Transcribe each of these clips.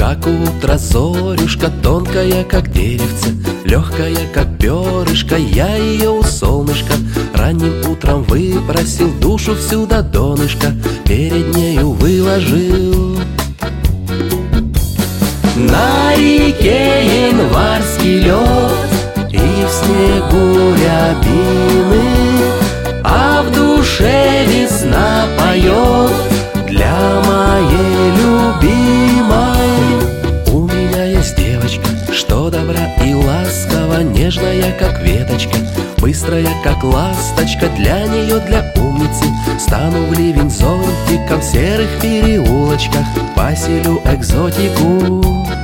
Как утро зорюшка, тонкая, как деревце, легкая, как перышко, я ее у солнышка ранним утром выпросил, душу всю до донышка перед нею выложил. На реке январский лед и в снегу рябины, а в душе весна поет для моей любимой. У меня есть девочка, что добра и ласкова, нежная, как веточка, быстрая, как ласточка. Для нее, для умницы, стану в ливень зонтиком, в серых переулочках поселю экзотику.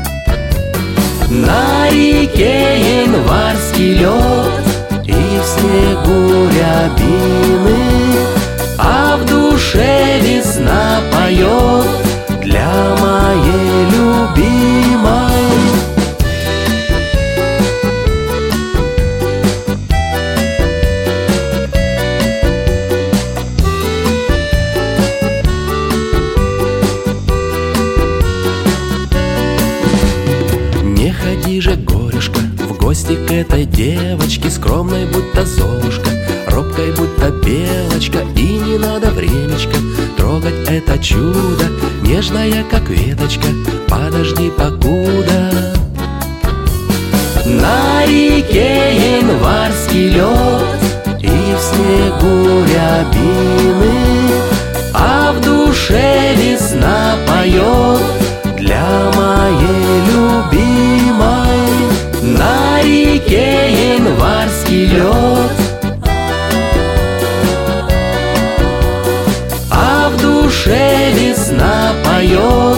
На реке январский лед и в снегу рябины, а в душе весна поет для моей любимой. Не ходи же, горюшка, в гости к этой девочке, скромной будто золушка, робкой будто белочка. И не надо времечко трогать это чудо, нежная, как веточка, подожди покуда. На реке январский лед и в снегу рябины, а в душе весна поет для моей любимой. На реке январский лед, а в душе весна поет